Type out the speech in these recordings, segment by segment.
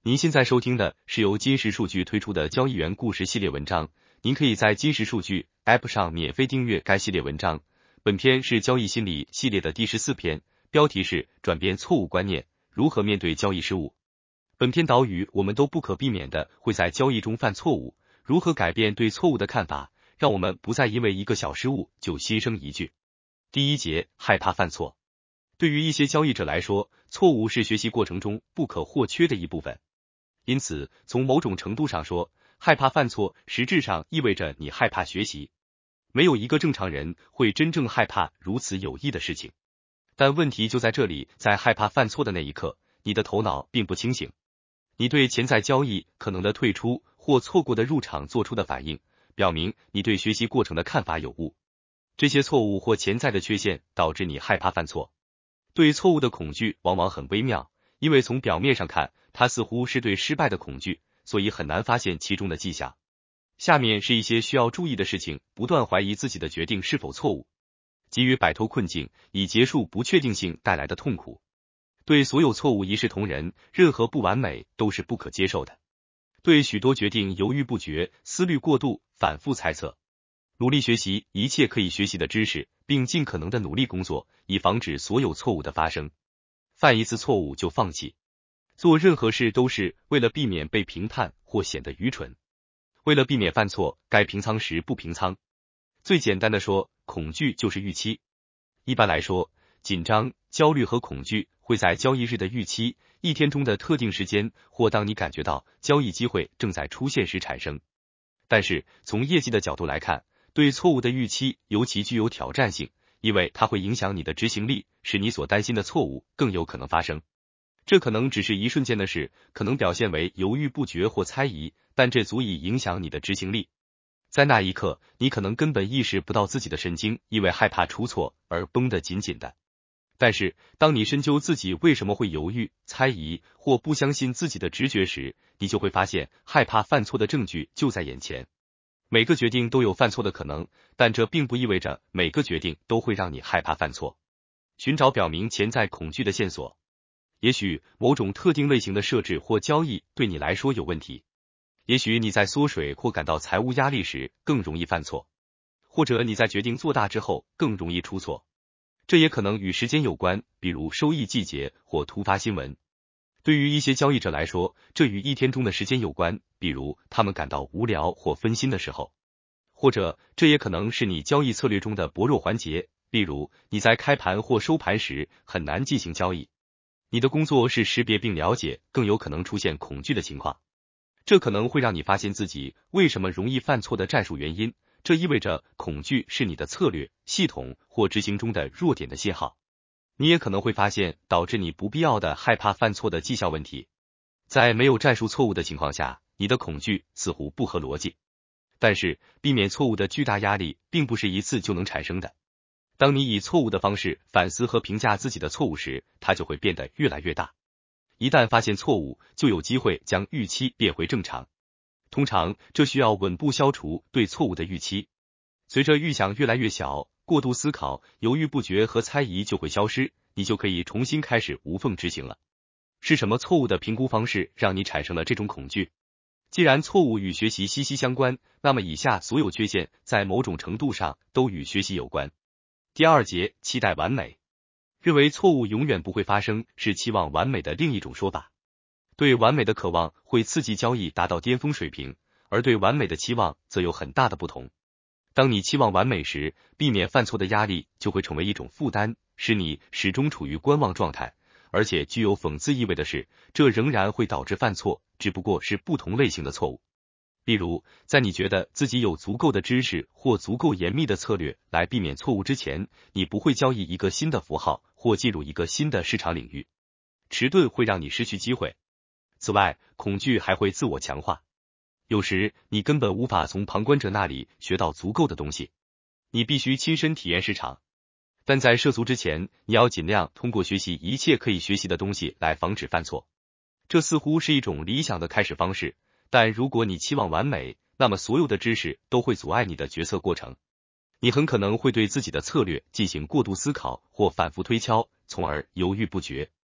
您现在收听的是由金石数据推出的交易员故事系列文章，您可以在金石数据 App 上免费订阅该系列文章。本篇是交易心理系列的第14篇，标题是转变错误观念，如何面对交易失误。本篇导语我们都不可避免的会在交易中犯错误，如何改变对错误的看法，让我们不再因为一个小失误就心生疑惧。第一节，害怕犯错。对于一些交易者来说，错误是学习过程中不可或缺的一部分。因此，从某种程度上说，害怕犯错实质上意味着你害怕学习。没有一个正常人会真正害怕如此有益的事情。但问题就在这里，在害怕犯错的那一刻，你的头脑并不清醒。你对潜在交易可能的退出或错过的入场做出的反应，表明你对学习过程的看法有误。这些错误或潜在的缺陷导致你害怕犯错。对错误的恐惧往往很微妙，因为从表面上看，它似乎是对失败的恐惧，所以很难发现其中的迹象。下面是一些需要注意的事情：不断怀疑自己的决定是否错误，急于摆脱困境，以结束不确定性带来的痛苦。对所有错误一视同仁，任何不完美都是不可接受的。对许多决定犹豫不决，思虑过度，反复猜测。努力学习一切可以学习的知识，并尽可能的努力工作，以防止所有错误的发生。犯一次错误就放弃。做任何事都是为了避免被评判或显得愚蠢。为了避免犯错，该平仓时不平仓。最简单的说，恐惧就是预期。一般来说，紧张、焦虑和恐惧会在交易日的预期、一天中的特定时间，或当你感觉到交易机会正在出现时产生。但是，从业绩的角度来看，对错误的预期尤其具有挑战性，因为它会影响你的执行力，使你所担心的错误更有可能发生。这可能只是一瞬间的事，可能表现为犹豫不决或猜疑，但这足以影响你的执行力。在那一刻，你可能根本意识不到自己的神经因为害怕出错而绷得紧紧的。但是，当你深究自己为什么会犹豫、猜疑或不相信自己的直觉时，你就会发现害怕犯错的证据就在眼前。每个决定都有犯错的可能，但这并不意味着每个决定都会让你害怕犯错。寻找表明潜在恐惧的线索。也许某种特定类型的设置或交易对你来说有问题。也许你在缩水或感到财务压力时更容易犯错，或者你在决定做大之后更容易出错。这也可能与时间有关，比如收益季节或突发新闻。对于一些交易者来说，这与一天中的时间有关，比如他们感到无聊或分心的时候。或者这也可能是你交易策略中的薄弱环节，例如你在开盘或收盘时很难进行交易。你的工作是识别并了解更有可能出现恐惧的情况，这可能会让你发现自己为什么容易犯错的战术原因，这意味着恐惧是你的策略、系统或执行中的弱点的信号。你也可能会发现导致你不必要的害怕犯错的绩效问题。在没有战术错误的情况下，你的恐惧似乎不合逻辑。但是，避免错误的巨大压力并不是一次就能产生的。当你以错误的方式反思和评价自己的错误时，它就会变得越来越大。一旦发现错误，就有机会将预期变回正常。通常，这需要稳步消除对错误的预期。随着预想越来越小，过度思考、犹豫不决和猜疑就会消失，你就可以重新开始无缝执行了。是什么错误的评估方式让你产生了这种恐惧？既然错误与学习息息相关，那么以下所有缺陷在某种程度上都与学习有关。第二节，期待完美。认为错误永远不会发生是期望完美的另一种说法。对完美的渴望会刺激交易达到巅峰水平，而对完美的期望则有很大的不同。当你期望完美时，避免犯错的压力就会成为一种负担，使你始终处于观望状态。而且具有讽刺意味的是，这仍然会导致犯错，只不过是不同类型的错误。例如，在你觉得自己有足够的知识或足够严密的策略来避免错误之前，你不会交易一个新的符号或进入一个新的市场领域。迟钝会让你失去机会。此外，恐惧还会自我强化。有时，你根本无法从旁观者那里学到足够的东西。你必须亲身体验市场。但在涉足之前，你要尽量通过学习一切可以学习的东西来防止犯错。这似乎是一种理想的开始方式，但如果你期望完美，那么所有的知识都会阻碍你的决策过程。你很可能会对自己的策略进行过度思考或反复推敲，从而犹豫不决。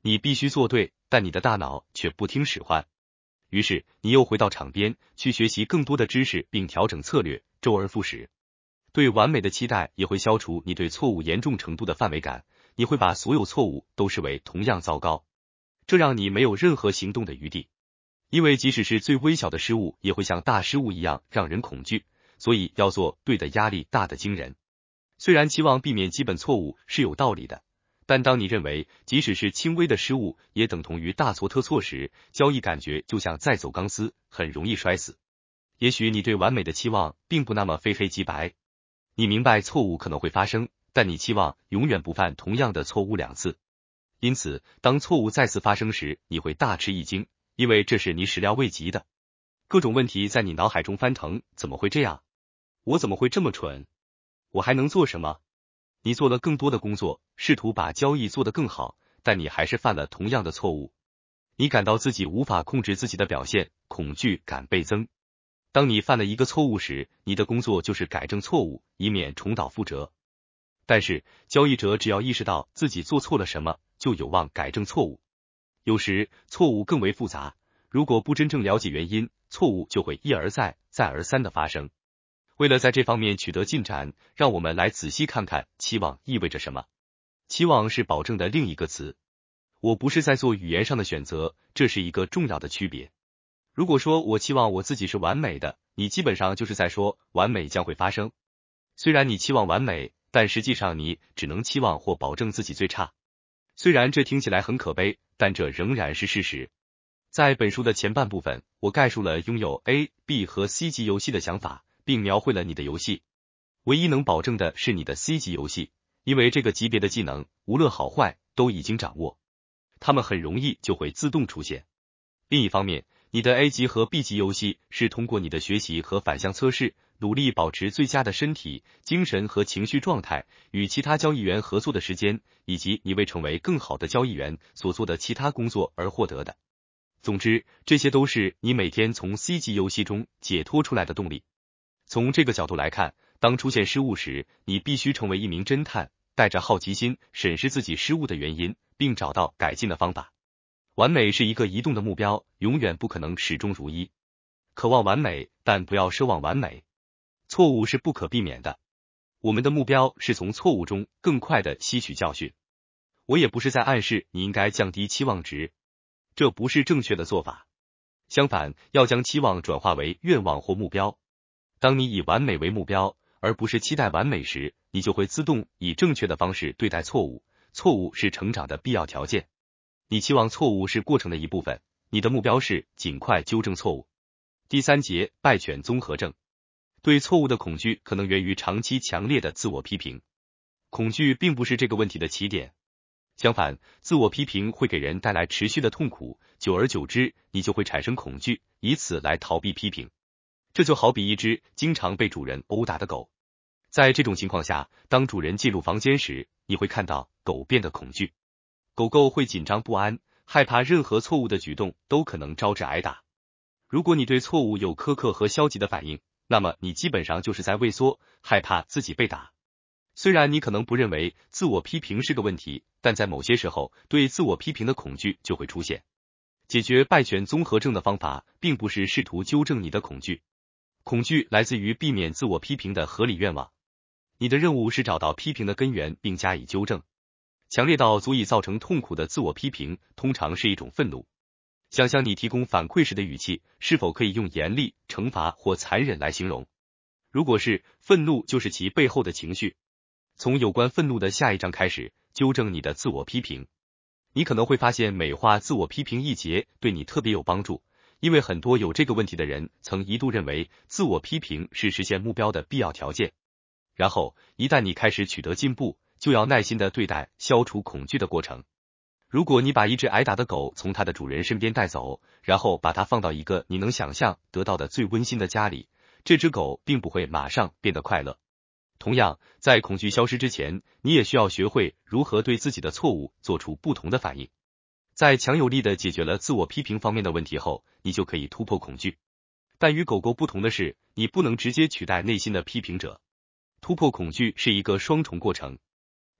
你必须做对，但你的大脑却不听使唤。于是你又回到场边去学习更多的知识，并调整策略，周而复始。对完美的期待也会消除你对错误严重程度的范围感，你会把所有错误都视为同样糟糕，这让你没有任何行动的余地。因为即使是最微小的失误，也会像大失误一样让人恐惧，所以要做对的压力大得惊人。虽然期望避免基本错误是有道理的，但当你认为即使是轻微的失误也等同于大错特错时，交易感觉就像在走钢丝，很容易摔死。也许你对完美的期望并不那么非黑即白，你明白错误可能会发生，但你期望永远不犯同样的错误2次。因此，当错误再次发生时，你会大吃一惊，因为这是你始料未及的。各种问题在你脑海中翻腾，怎么会这样？我怎么会这么蠢？我还能做什么？你做了更多的工作，试图把交易做得更好，但你还是犯了同样的错误。你感到自己无法控制自己的表现，恐惧感倍增。当你犯了一个错误时，你的工作就是改正错误，以免重蹈覆辙。但是，交易者只要意识到自己做错了什么，就有望改正错误。有时，错误更为复杂，如果不真正了解原因，错误就会一而再、再而三的发生。为了在这方面取得进展，让我们来仔细看看期望意味着什么。期望是保证的另一个词。我不是在做语言上的选择，这是一个重要的区别。如果说我期望我自己是完美的，你基本上就是在说完美将会发生。虽然你期望完美，但实际上你只能期望或保证自己最差。虽然这听起来很可悲，但这仍然是事实。在本书的前半部分，我概述了拥有 A、B 和 C 级游戏的想法，并描绘了你的游戏。唯一能保证的是你的 C 级游戏，因为这个级别的技能，无论好坏，都已经掌握。它们很容易就会自动出现。另一方面，你的 A 级和 B 级游戏是通过你的学习和反向测试，努力保持最佳的身体、精神和情绪状态，与其他交易员合作的时间，以及你为成为更好的交易员所做的其他工作而获得的。总之，这些都是你每天从 C 级游戏中解脱出来的动力。从这个角度来看，当出现失误时，你必须成为一名侦探，带着好奇心审视自己失误的原因，并找到改进的方法。完美是一个移动的目标，永远不可能始终如一。渴望完美，但不要奢望完美。错误是不可避免的。我们的目标是从错误中更快地吸取教训。我也不是在暗示你应该降低期望值，这不是正确的做法。相反，要将期望转化为愿望或目标。当你以完美为目标，而不是期待完美时，你就会自动以正确的方式对待错误。错误是成长的必要条件。你期望错误是过程的一部分，你的目标是尽快纠正错误。第3节，败犬综合症。对错误的恐惧可能源于长期强烈的自我批评。恐惧并不是这个问题的起点。相反，自我批评会给人带来持续的痛苦，久而久之，你就会产生恐惧，以此来逃避批评。这就好比一只经常被主人殴打的狗。在这种情况下，当主人进入房间时，你会看到狗变得恐惧。狗狗会紧张不安，害怕任何错误的举动都可能招致挨打。如果你对错误有苛刻和消极的反应，那么你基本上就是在畏缩，害怕自己被打。虽然你可能不认为自我批评是个问题，但在某些时候，对自我批评的恐惧就会出现。解决败犬综合症的方法，并不是试图纠正你的恐惧。恐惧来自于避免自我批评的合理愿望。你的任务是找到批评的根源并加以纠正。强烈到足以造成痛苦的自我批评，通常是一种愤怒。想象你提供反馈时的语气，是否可以用严厉、惩罚或残忍来形容？如果是，愤怒就是其背后的情绪。从有关愤怒的下一章开始，纠正你的自我批评。你可能会发现美化自我批评一节对你特别有帮助，因为很多有这个问题的人曾一度认为自我批评是实现目标的必要条件。然后，一旦你开始取得进步，就要耐心地对待消除恐惧的过程。如果你把一只挨打的狗从它的主人身边带走，然后把它放到一个你能想象得到的最温馨的家里，这只狗并不会马上变得快乐。同样，在恐惧消失之前，你也需要学会如何对自己的错误做出不同的反应。在强有力地解决了自我批评方面的问题后，你就可以突破恐惧。但与狗狗不同的是，你不能直接取代内心的批评者。突破恐惧是一个双重过程。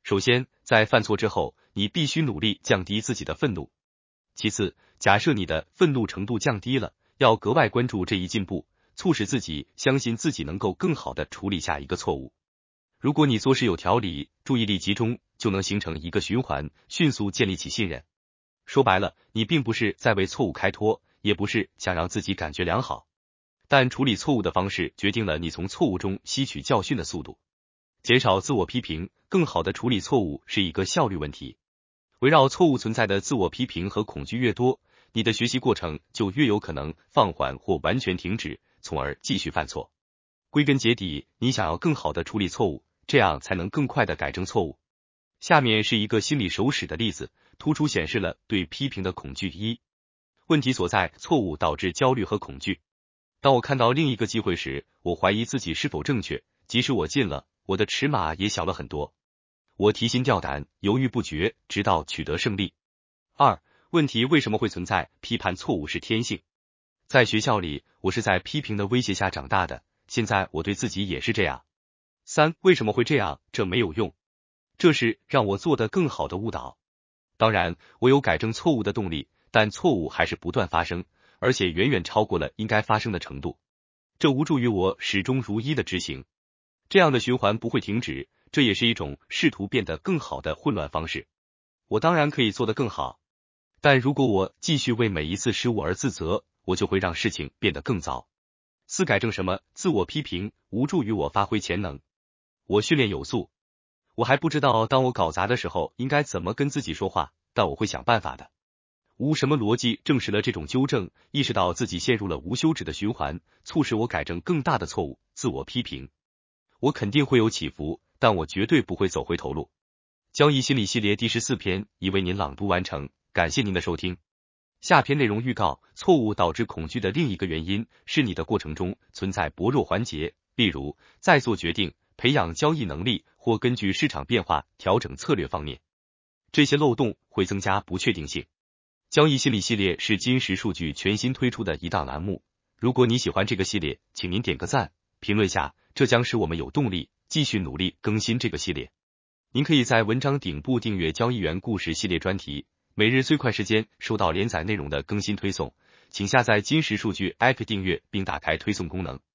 首先，在犯错之后，你必须努力降低自己的愤怒。其次，假设你的愤怒程度降低了，要格外关注这一进步，促使自己相信自己能够更好的处理下一个错误。如果你做事有条理，注意力集中，就能形成一个循环，迅速建立起信任。说白了，你并不是在为错误开脱，也不是想让自己感觉良好，但处理错误的方式决定了你从错误中吸取教训的速度。减少自我批评，更好的处理错误是一个效率问题。围绕错误存在的自我批评和恐惧越多，你的学习过程就越有可能放缓或完全停止，从而继续犯错。归根结底，你想要更好的处理错误，这样才能更快的改正错误。下面是一个心理手史的例子，突出显示了对批评的恐惧。一、问题所在，错误导致焦虑和恐惧。当我看到另一个机会时，我怀疑自己是否正确，即使我进了，我的尺码也小了很多。我提心吊胆，犹豫不决，直到取得胜利。二、问题为什么会存在？批判错误是天性。在学校里，我是在批评的威胁下长大的，现在我对自己也是这样。三、为什么会这样？这没有用。这是让我做得更好的误导。当然，我有改正错误的动力，但错误还是不断发生，而且远远超过了应该发生的程度。这无助于我始终如一的执行。这样的循环不会停止，这也是一种试图变得更好的混乱方式。我当然可以做得更好，但如果我继续为每一次失误而自责，我就会让事情变得更糟。四、改正什么？自我批评无助于我发挥潜能。我训练有素，我还不知道当我搞砸的时候应该怎么跟自己说话，但我会想办法的。无什么逻辑证实了这种纠正，意识到自己陷入了无休止的循环，促使我改正更大的错误。自我批评，我肯定会有起伏，但我绝对不会走回头路。交易心理系列第14篇已为您朗读完成，感谢您的收听。下篇内容预告：错误导致恐惧的另一个原因是你的过程中存在薄弱环节，例如在做决定、培养交易能力或根据市场变化调整策略方面。这些漏洞会增加不确定性。交易心理系列是金石数据全新推出的一档栏目，如果你喜欢这个系列，请您点个赞，评论下，这将使我们有动力继续努力更新这个系列。您可以在文章顶部订阅交易员故事系列专题，每日最快时间收到连载内容的更新推送，请下载金石数据 App 订阅并打开推送功能。